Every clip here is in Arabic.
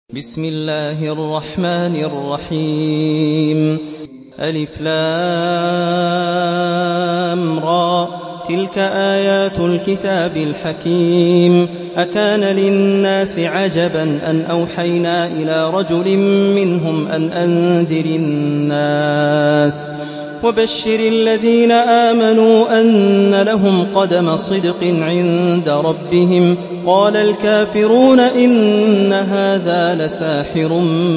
بسم الله الرحمن الرحيم ألف لام را تلك آيات الكتاب الحكيم أكان للناس عجبا أن أوحينا إلى رجل منهم أن أنذر الناس وبشر الذين آمنوا أن لهم قدم صدق عند ربهم قال الكافرون إن هذا لساحر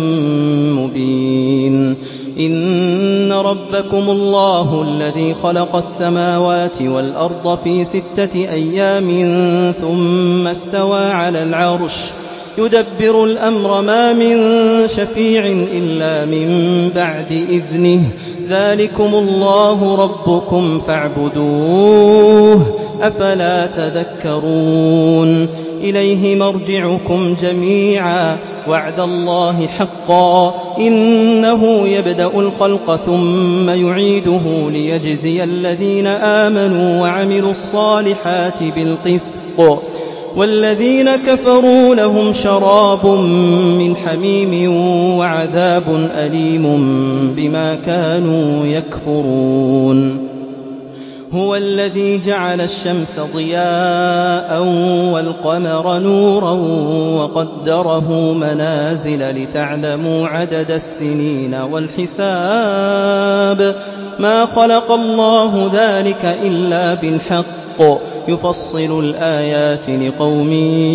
مبين إن ربكم الله الذي خلق السماوات والأرض في 6 أيام ثم استوى على العرش يدبر الأمر ما من شفيع إلا من بعد إذنه ذلكم الله ربكم فاعبدوه أفلا تذكرون إليه مرجعكم جميعا وعد الله حقا إنه يبدأ الخلق ثم يعيده ليجزي الذين آمنوا وعملوا الصالحات بالقسط والذين كفروا لهم شراب من حميم وعذاب أليم بما كانوا يكفرون هو الذي جعل الشمس ضياء والقمر نورا وقدره منازل لتعلموا عدد السنين والحساب ما خلق الله ذلك إلا بالحق يفصل الآيات لقوم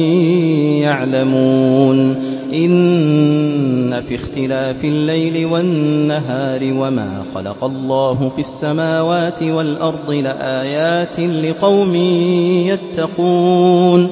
يعلمون إن في اختلاف الليل والنهار وما خلق الله في السماوات والأرض لآيات لقوم يتقون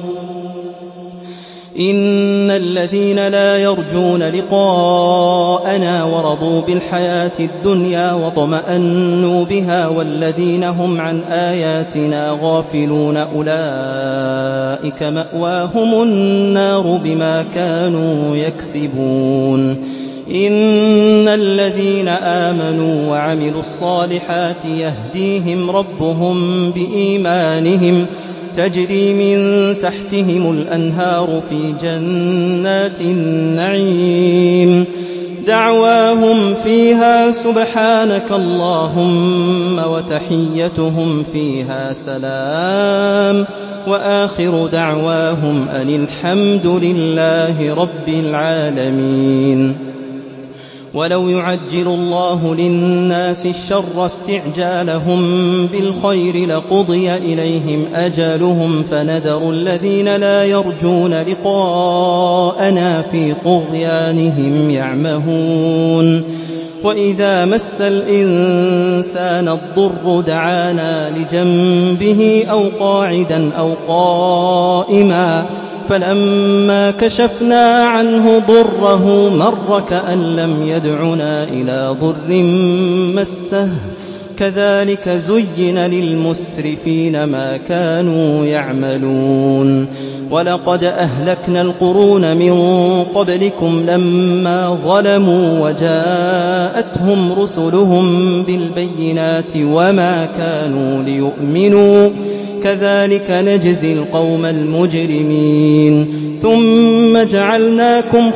إن الذين لا يرجون لقاءنا ورضوا بالحياة الدنيا واطمأنوا بها والذين هم عن آياتنا غافلون أولئك مأواهم النار بما كانوا يكسبون إن الذين آمنوا وعملوا الصالحات يهديهم ربهم بإيمانهم تجري من تحتهم الأنهار في جنات النعيم دعواهم فيها سبحانك اللهم وتحيتهم فيها سلام وآخر دعواهم أن الحمد لله رب العالمين ولو يعجل الله للناس الشر استعجالهم بالخير لقضي إليهم أجلهم فنذر الذين لا يرجون لقاءنا في طغيانهم يعمهون وإذا مس الإنسان الضر دعانا لجنبه أو قاعدا أو قائما فلما كشفنا عنه ضره مر كأن لم يدعنا إلى ضر مسه كذلك زين للمسرفين ما كانوا يعملون ولقد أهلكنا القرون من قبلكم لما ظلموا وجاءتهم رسلهم بالبينات وما كانوا ليؤمنوا كذلك نجزي القوم المجرمين ثم جعلناكم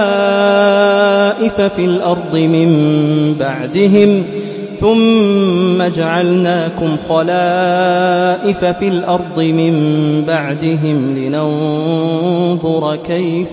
خلائف في الأرض من بعدهم لننظر كيف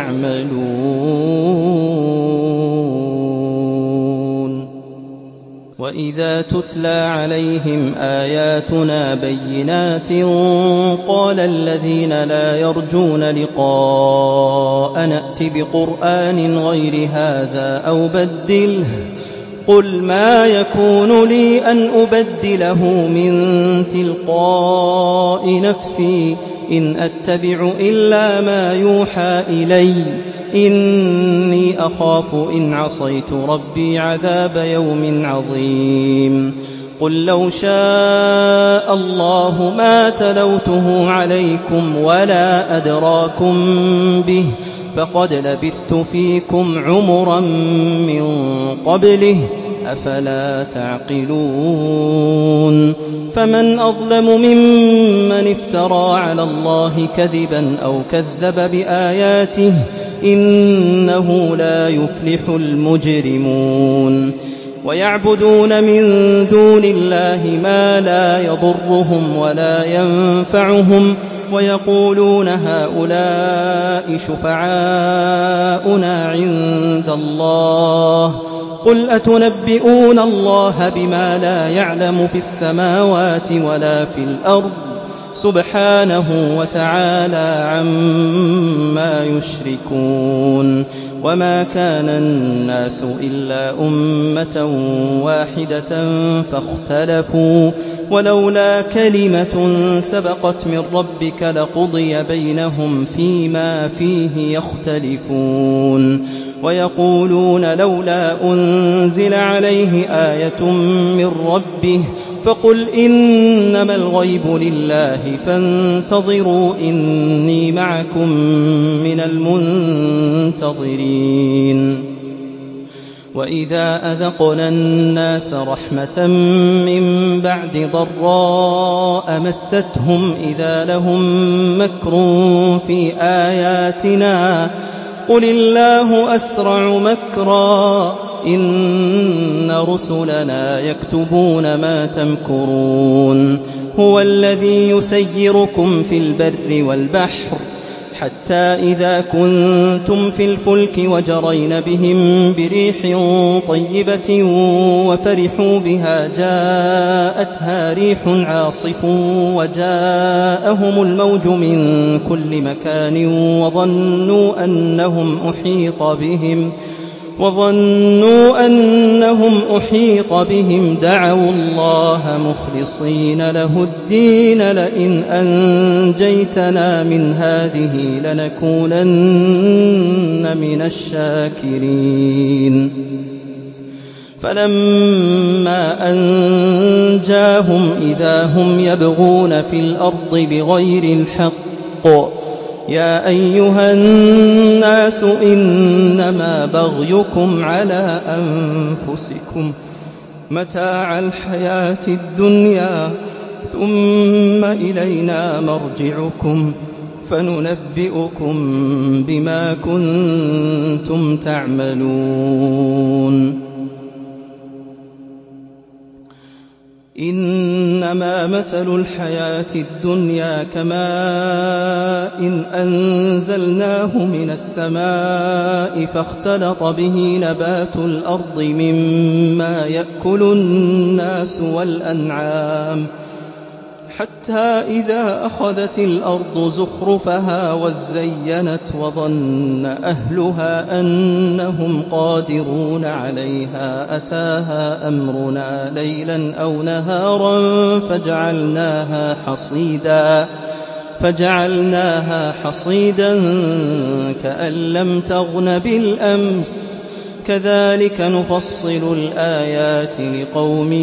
تعملون وإذا تتلى عليهم آياتنا بينات قال الذين لا يرجون لقاء نأت بقرآن غير هذا أو بدله قل ما يكون لي أن أبدله من تلقاء نفسي إن أتبع إلا ما يوحى إلي إني أخاف إن عصيت ربي عذاب يوم عظيم قل لو شاء الله ما تلوته عليكم ولا أدراكم به فقد لبثت فيكم عمرا من قبله أفلا تعقلون فمن أظلم ممن افترى على الله كذبا أو كذب بآياته إنه لا يفلح المجرمون ويعبدون من دون الله ما لا يضرهم ولا ينفعهم ويقولون هؤلاء شفعاؤنا عند الله قل أتنبئون الله بما لا يعلم في السماوات ولا في الأرض سبحانه وتعالى عما يشركون وما كان الناس إلا أمة واحدة فاختلفوا ولولا كلمة سبقت من ربك لقضي بينهم فيما فيه يختلفون ويقولون لولا أنزل عليه آية من ربه فقل إنما الغيب لله فانتظروا إني معكم من المنتظرين وإذا أذقنا الناس رحمة من بعد ضراء مستهم إذا لهم مكر في آياتنا قل الله أسرع مكرا إن رسلنا يكتبون ما تمكرون هو الذي يسيركم في البر والبحر حتى إذا كنتم في الفلك وجرين بهم بريح طيبة وفرحوا بها جاءتها ريح عاصف وجاءهم الموج من كل مكان وظنوا أنهم أحيط بهم دعوا الله مخلصين له الدين لئن أنجيتنا من هذه لنكونن من الشاكرين فلما أنجاهم إذا هم يبغون في الأرض بغير الحق يا أيها الناس إنما بغيكم على أنفسكم متاع الحياة الدنيا ثم إلينا مرجعكم فننبئكم بما كنتم تعملون إنما مثل الحياة الدنيا كماء أنزلناه من السماء فاختلط به نبات الأرض مما يأكل الناس والأنعام حتى إذا أخذت الأرض زخرفها وزينت وظن أهلها أنهم قادرون عليها أتاها أمرنا ليلا أو نهارا فجعلناها حصيدا كأن لم تغن بالأمس كذلك نفصل الآيات لقوم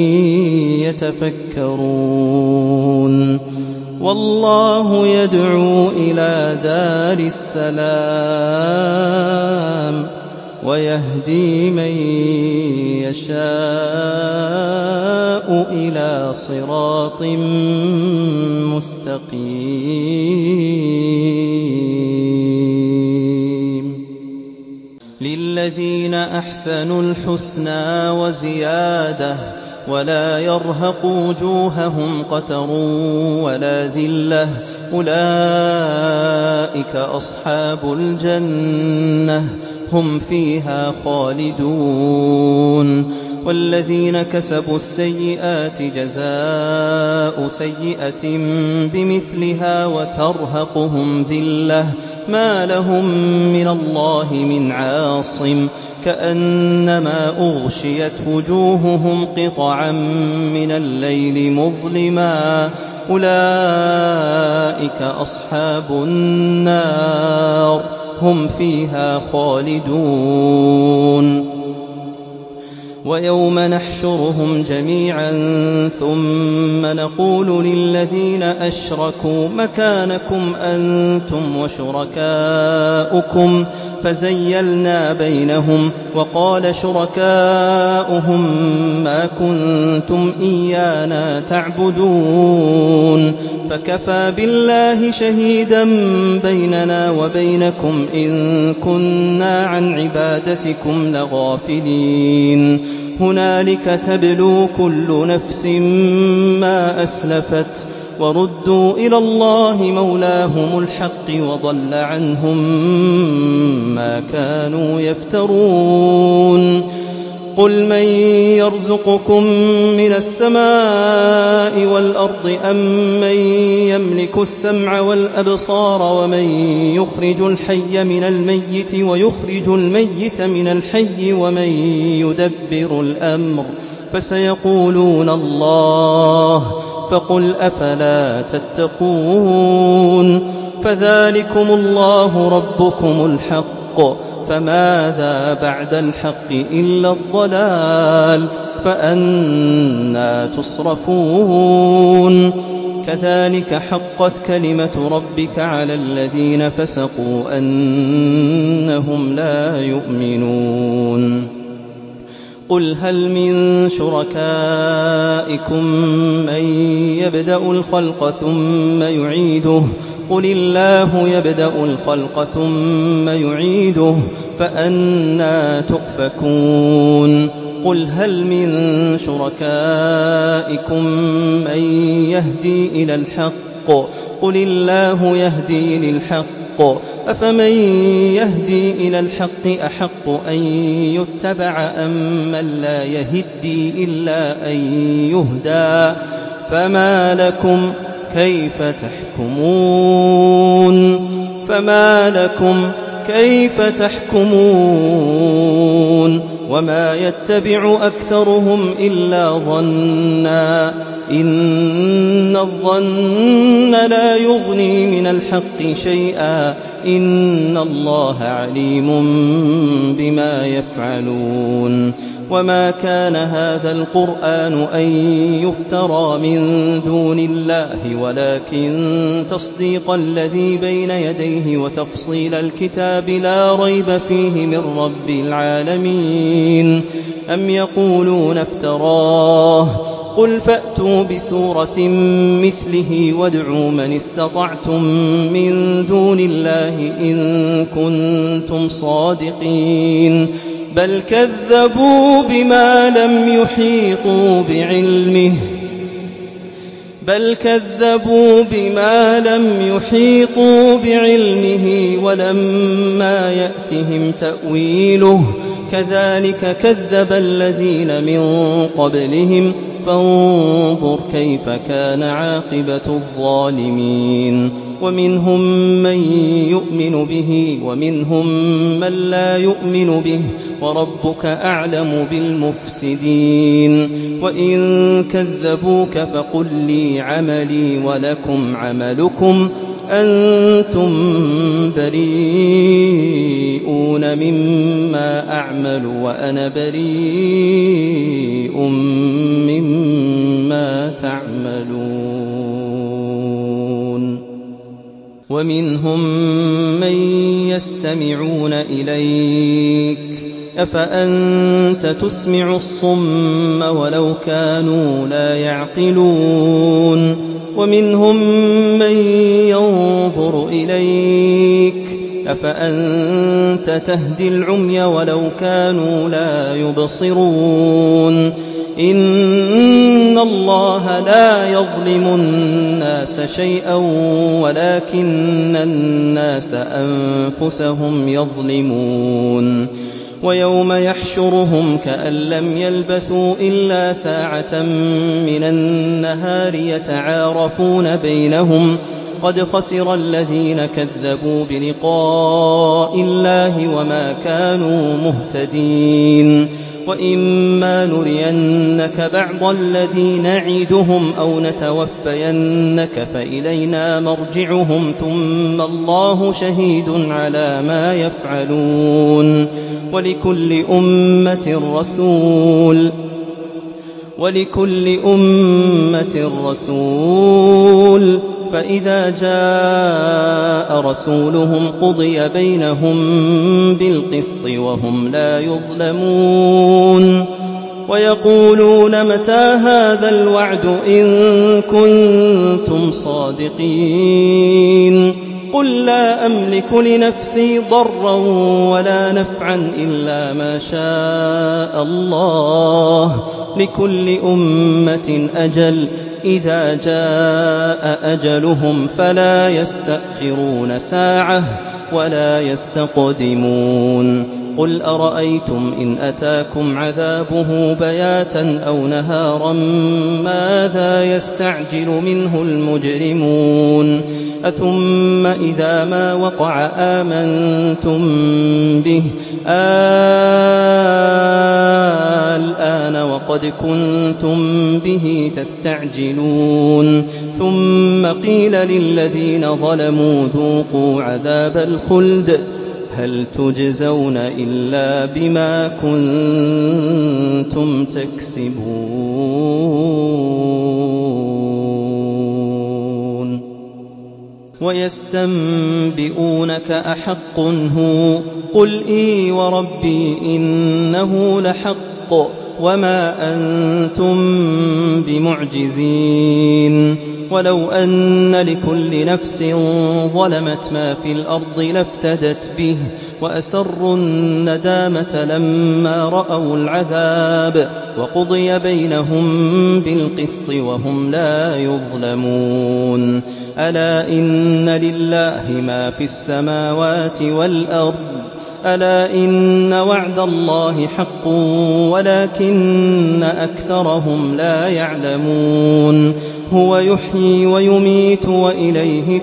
يتفكرون والله يدعو إلى دار السلام ويهدي من يشاء إلى صراط مستقيم للذين أحسنوا الحسنى وزيادة ولا يرهق وجوههم قتر ولا ذلة أولئك أصحاب الجنة هم فيها خالدون والذين كسبوا السيئات جزاء سيئة بمثلها وترهقهم ذلة ما لهم من الله من عاصم كأنما أغشيت وجوههم قطعا من الليل مظلما أولئك أصحاب النار هم فيها خالدون ويوم نحشرهم جميعا ثم نقول للذين أشركوا مكانكم أنتم وشركاؤكم فزيلنا بينهم. وقال شركاؤهم ما كنتم إيانا تعبدون فكفى بالله شهيدا بيننا وبينكم إن كنا عن عبادتكم لغافلين. هنالك تبلو كل نفس ما أسلفت وردوا إلى الله مولاهم الحق وضل عنهم ما كانوا يفترون. قل من يرزقكم من السماء والأرض أم من يملك السمع والأبصار ومن يخرج الحي من الميت ويخرج الميت من الحي ومن يدبر الأمر فسيقولون الله فقل أفلا تتقون. فذلكم الله ربكم الحق فماذا بعد الحق إلا الضلال فأنى تصرفون. كذلك حقت كلمة ربك على الذين فسقوا أنهم لا يؤمنون. قل هل من شركائكم من يبدأ الخلق ثم يعيده قل الله يبدأ الخلق ثم يعيده فأنى تؤفكون. قل هل من شركائكم من يهدي إلى الحق قل الله يهدي للحق أفمن يهدي إلى الحق أحق أن يتبع أم من لا يهدي إلا أن يهدى فما لكم كيف تحكمون وما يتبع أكثرهم إلا ظنا إن الظن لا يغني من الحق شيئا إن الله عليم بما يفعلون. وما كان هذا القرآن أن يفترى من دون الله ولكن تصديق الذي بين يديه وتفصيل الكتاب لا ريب فيه من رب العالمين. أم يقولون افتراه قل فأتوا بسورة مثله وادعوا من استطعتم من دون الله إن كنتم صادقين. بل كذبوا بما لم يحيطوا بعلمه ولما يأتهم تأويله كذلك كذب الذين من قبلهم فانظر كيف كان عاقبة الظالمين. ومنهم من يؤمن به ومنهم من لا يؤمن به وربك أعلم بالمفسدين. وإن كذبوك فقل لي عملي ولكم عملكم أنتم بريئون مما أعمل وأنا بريء مما تعملون. ومنهم من يستمعون إليك أفأنت تسمع الصم ولو كانوا لا يعقلون. ومنهم من ينظر إليك أفأنت تهدي العمي ولو كانوا لا يبصرون. إن الله لا يظلم الناس شيئا ولكن الناس أنفسهم يظلمون. ويوم يحشرهم كأن لم يلبثوا إلا ساعة من النهار يتعارفون بينهم قد خسر الذين كذبوا بلقاء الله وما كانوا مهتدين. وإما نرينك بعض الذي نعدهم أو نتوفينك فإلينا مرجعهم ثم الله شهيد على ما يفعلون. ولكل أمة رسول فإذا جاء رسولهم قضي بينهم بالقسط وهم لا يظلمون ويقولون متى هذا الوعد إن كنتم صادقين قل لا أملك لنفسي ضرا ولا نفعا إلا ما شاء الله لكل أمة أجل إذا جاء أجلهم فلا يستأخرون ساعة ولا يستقدمون قل أرأيتم إن أتاكم عذابه بياتا أو نهارا ماذا يستعجل منه المجرمون أثم إذا ما وقع آمنتم به الآن وقد كنتم به تستعجلون ثم قيل للذين ظلموا ذوقوا عذاب الخلد هل تجزون إلا بما كنتم تكسبون ويستنبئونك أحق هو قل إي وربي إنه لحق وما أنتم بمعجزين ولو أن لكل نفس ظلمت ما في الأرض لافتدت به وأسروا الندامة لما رأوا العذاب وقضي بينهم بالقسط وهم لا يظلمون ألا إن لله ما في السماوات والأرض ألا إن وعد الله حق ولكن أكثرهم لا يعلمون هو يحيي ويميت وإليه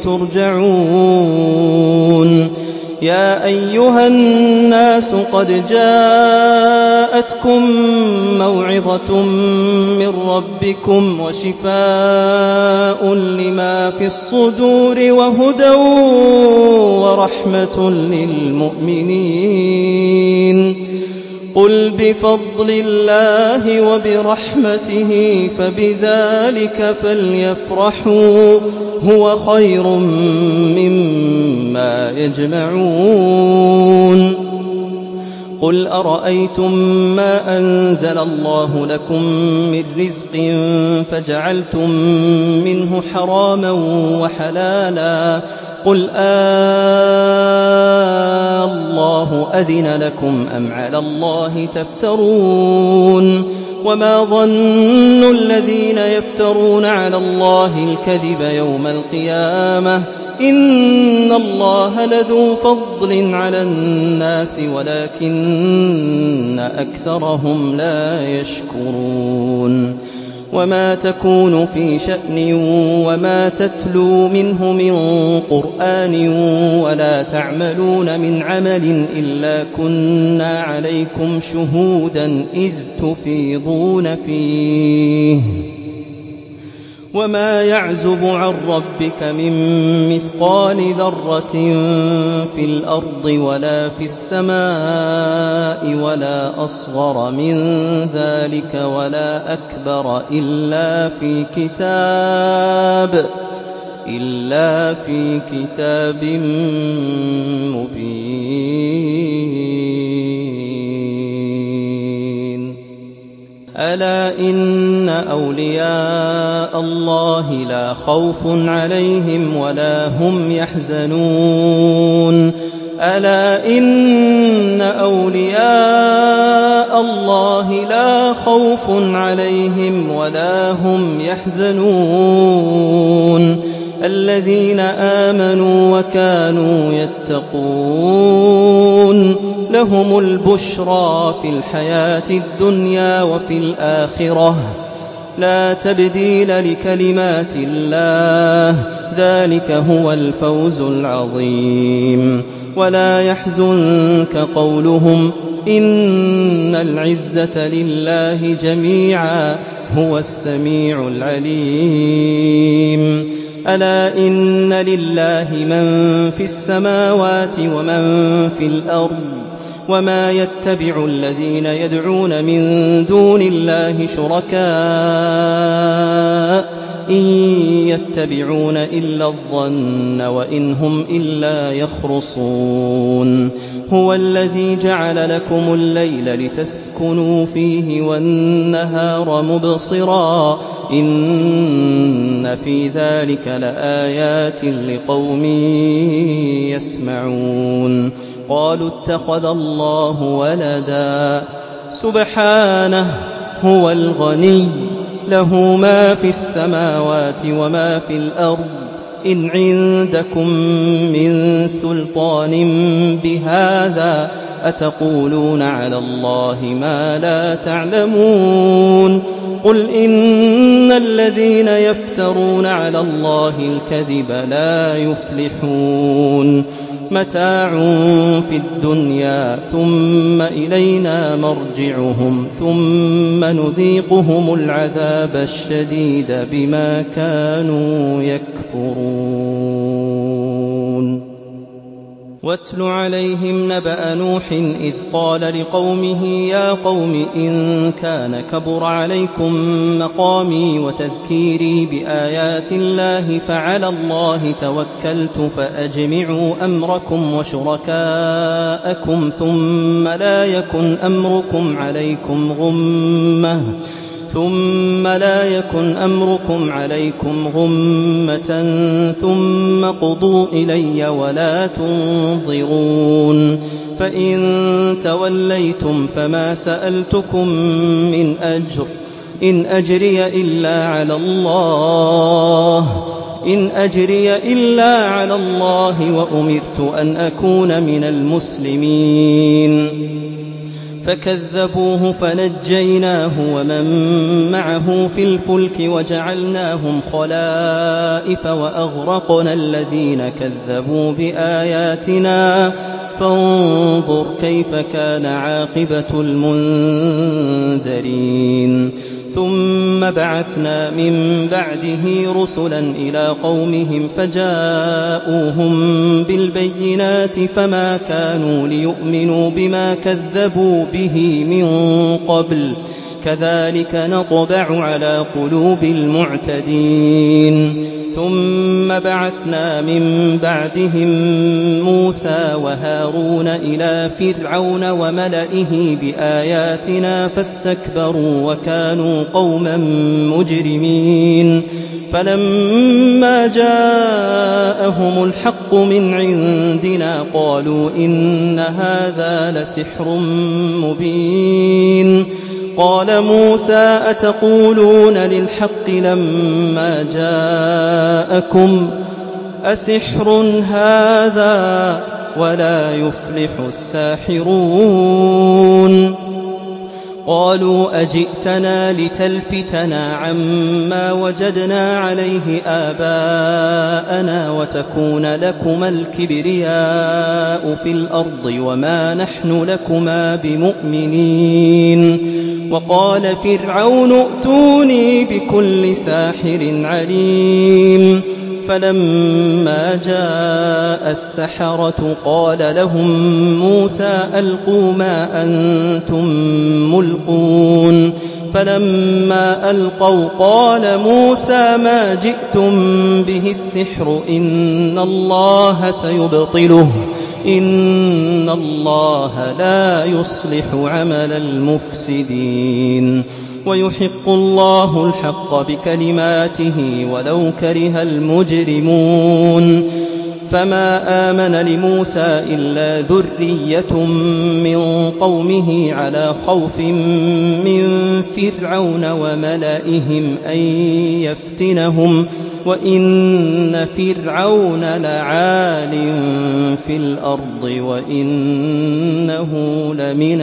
ترجعون يا أيها الناس قد جاءتكم موعظة من ربكم وشفاء لما في الصدور وهدى ورحمة للمؤمنين قل بفضل الله وبرحمته فبذلك فليفرحوا هو خير مما يجمعون قل أرأيتم ما أنزل الله لكم من رزق فجعلتم منه حراما وحلالا قل الله أذن لكم أم على الله تفترون وما ظن الذين يفترون على الله الكذب يوم القيامة إن الله لذو فضل على الناس ولكن أكثرهم لا يشكرون وما تكون في شأن وما تتلو منه من قرآن ولا تعملون من عمل إلا كنا عليكم شهودا إذ تفيضون فيه وما يعزب عن ربك من مثقال ذرة في الأرض ولا في السماء ولا أصغر من ذلك ولا أكبر إلا في كتاب مبين ألا إن أولياء الله لا خوف عليهم ولا هم يحزنون ألا إن أولياء الله لا خوف عليهم ولا هم يحزنون الذين آمنوا وكانوا يتقون لهم البشرى في الحياة الدنيا وفي الآخرة لا تبديل لكلمات الله ذلك هو الفوز العظيم ولا يحزنك قولهم إن العزة لله جميعا هو السميع العليم ألا إن لله من في السماوات ومن في الأرض وما يتبع الذين يدعون من دون الله شركاء إن يتبعون إلا الظن وإن هم إلا يخرصون هو الذي جعل لكم الليل لتسكنوا فيه والنهار مبصرا إن في ذلك لآيات لقوم يسمعون قالوا اتخذ الله ولدا سبحانه هو الغني له ما في السماوات وما في الأرض إن عندكم من سلطان بهذا أتقولون على الله ما لا تعلمون قل إن الذين يفترون على الله الكذب لا يفلحون متاع في الدنيا ثم إلينا مرجعهم ثم نذيقهم العذاب الشديد بما كانوا يكفرون واتل عليهم نبأ نوح إذ قال لقومه يا قوم إن كان كبر عليكم مقامي وتذكيري بآيات الله فعلى الله توكلت فأجمعوا أمركم وشركاءكم ثم لا يكن أمركم عليكم غمة ثم قضوا إلي ولا تنظرون فإن توليتم فما سألتكم من أجر إن أجري إلا على الله وأمرت أن أكون من المسلمين فكذبوه فنجيناه ومن معه في الفلك وجعلناهم خلائف وأغرقنا الذين كذبوا بآياتنا فانظر كيف كان عاقبة المنذرين ثم بعثنا من بعده رسلا إلى قومهم فجاءوهم بالبينات فما كانوا ليؤمنوا بما كذبوا به من قبل كذلك نطبع على قلوب المعتدين ثم بعثنا من بعدهم موسى وهارون إلى فرعون وملئه بآياتنا فاستكبروا وكانوا قوما مجرمين فلما جاءهم الحق من عندنا قالوا إن هذا لسحر مبين قال موسى أتقولون للحق لما جاءكم أسحر هذا ولا يفلح الساحرون قالوا أجئتنا لتلفتنا عما وجدنا عليه آباءنا وتكون لكما الكبرياء في الأرض وما نحن لكما بمؤمنين وقال فرعون ائتوني بكل ساحر عليم فلما جاء السحرة قال لهم موسى ألقوا ما أنتم ملقون فلما ألقوا قال موسى ما جئتم به السحر إن الله سيبطله إن الله لا يصلح عمل المفسدين ويحق الله الحق بكلماته ولو كره المجرمون فما آمن لموسى إلا ذرية من قومه على خوف من فرعون وملئهم أن يفتنهم وإن فرعون لعال في الأرض وإنه لمن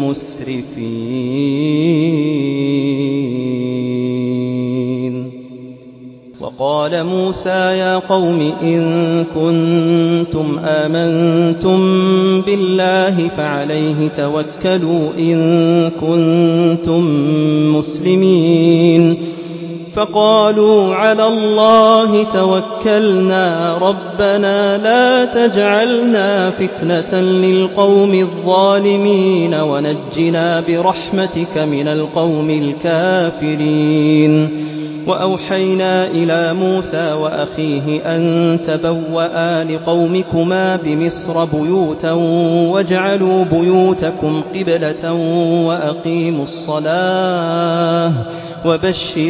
المسرفين وقال موسى يا قوم إن كنتم آمنتم بالله فعليه توكلوا إن كنتم مسلمين فقالوا على الله توكلنا ربنا لا تجعلنا فتنة للقوم الظالمين ونجنا برحمتك من القوم الكافرين وأوحينا إلى موسى وأخيه أن تبوأ لقومكما بمصر بيوتا واجعلوا بيوتكم قبلة وأقيموا الصلاة وبشر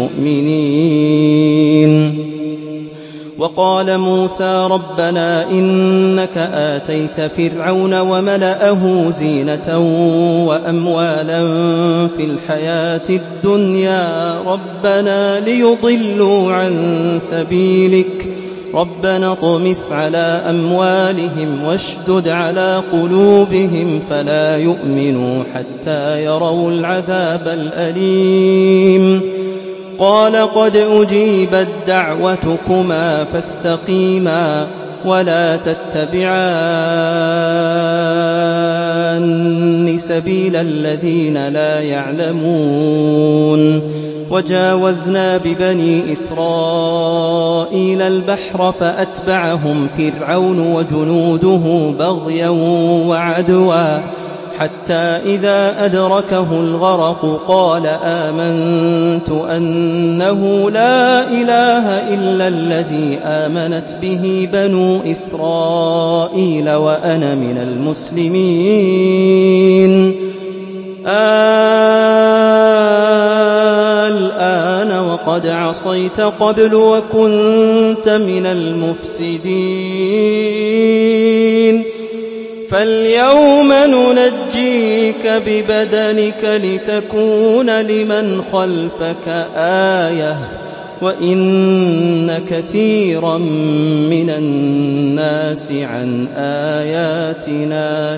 المؤمنين. وقال موسى ربنا إنك آتيت فرعون وملأه زينة وأموالا في الحياة الدنيا ربنا ليضلوا عن سبيلك ربنا اطمس على أموالهم واشدد على قلوبهم فلا يؤمنوا حتى يروا العذاب الأليم. قال قد أجيبت دعوتكما فاستقيما ولا تتبعان سبيل الذين لا يعلمون. وجاوزنا ببني إسرائيل البحر فأتبعهم فرعون وجنوده بغيا وعدوا حتى إذا أدركه الغرق قال آمنت أنه لا إله إلا الذي آمنت به بنو إسرائيل وأنا من المسلمين. الآن وقد عصيت قبل وكنت من المفسدين فاليوم ننجيك ببدنك لتكون لمن خلفك آية وإن كثيرا من الناس عن آياتنا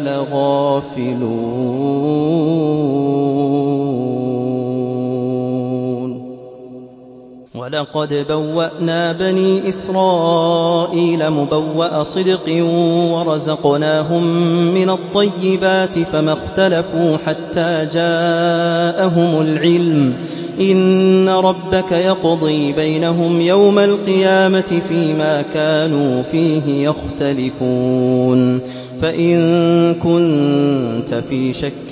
لغافلون. ولقد بوأنا بني إسرائيل مبوأ صدق ورزقناهم من الطيبات فما اختلفوا حتى جاءهم العلم إن ربك يقضي بينهم يوم القيامة فيما كانوا فيه يختلفون. فإن كنت في شك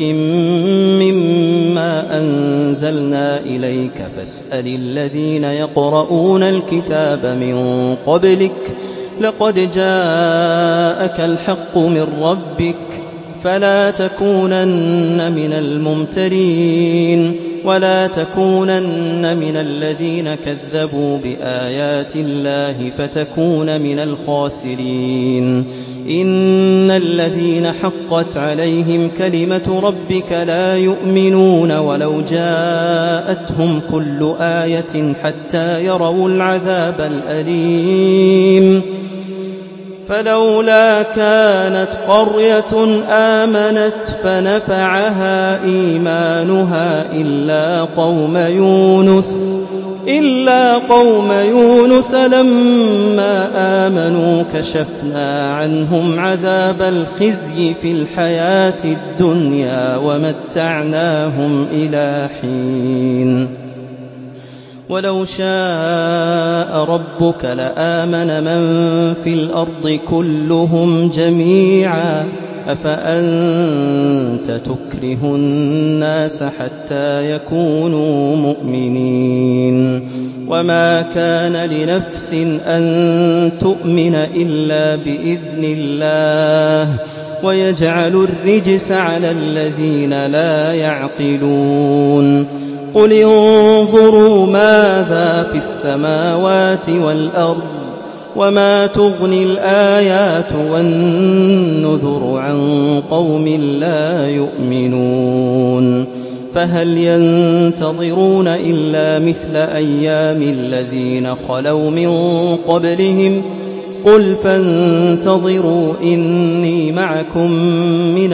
مما أنزلنا إليك فاسأل الذين يقرؤون الكتاب من قبلك لقد جاءك الحق من ربك فلا تكونن من الممترين ولا تكونن من الذين كذبوا بآيات الله فتكون من الخاسرين. إن الذين حقت عليهم كلمة ربك لا يؤمنون ولو جاءتهم كل آية حتى يروا العذاب الأليم. فلولا كانت قرية آمنت فنفعها إيمانها إلا قوم يونس لما آمنوا كشفنا عنهم عذاب الخزي في الحياة الدنيا ومتعناهم إلى حين. ولو شاء ربك لآمن من في الأرض كلهم جميعا أفأنت تكره الناس حتى يكونوا مؤمنين. وما كان لنفس أن تؤمن إلا بإذن الله ويجعل الرجس على الذين لا يعقلون. قل انظروا ماذا في السماوات والأرض وما تغني الآيات والنذر عن قوم لا يؤمنون. فهل ينتظرون إلا مثل أيام الذين خلوا من قبلهم قل فانتظروا إني معكم من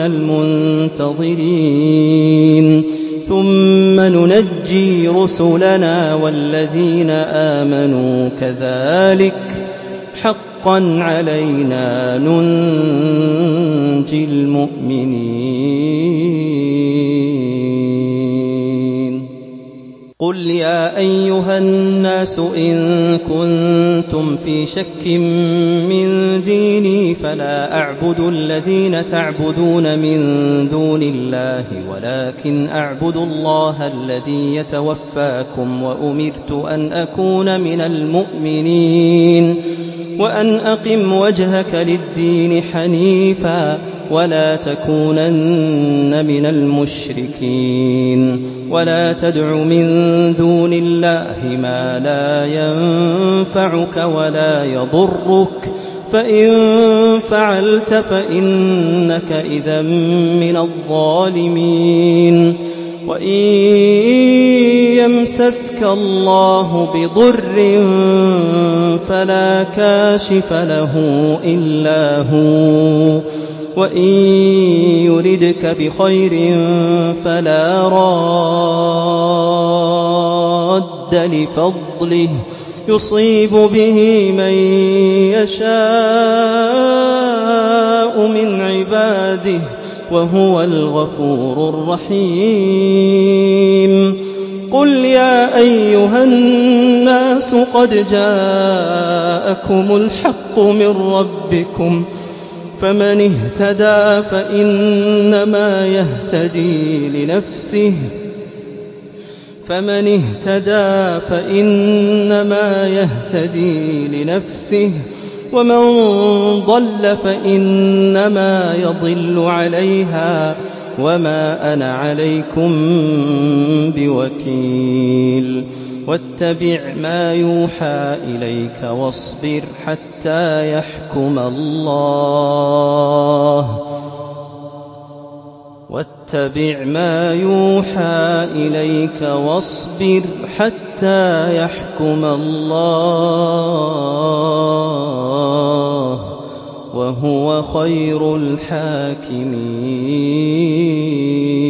المنتظرين ثم ننجي رسلنا والذين آمنوا كذلك حقا علينا ننجي المؤمنين. قل يا أيها الناس إن كنتم في شك من ديني فلا أعبد الذين تعبدون من دون الله ولكن أعبد الله الذي يتوفاكم وأمرت أن أكون من المؤمنين وأن أقم وجهك للدين حنيفا ولا تكونن من المشركين ولا تدع من دون الله ما لا ينفعك ولا يضرك فإن فعلت فإنك إذا من الظالمين وإن يمسسك الله بضر فلا كاشف له إلا هو وإن يردك بخير فلا راد لفضله يصيب به من يشاء من عباده وهو الغفور الرحيم قل يا أيها الناس قد جاءكم الحق من ربكم فمن اهتدى فإنما يهتدي لنفسه ومن ضل فإنما يضل عليها وما أنا عليكم بوكيل واتبع ما يوحى إليك واصبر حتى يحكم الله واتبع ما يوحى إليك واصبر حتى يحكم الله وهو خير الحاكمين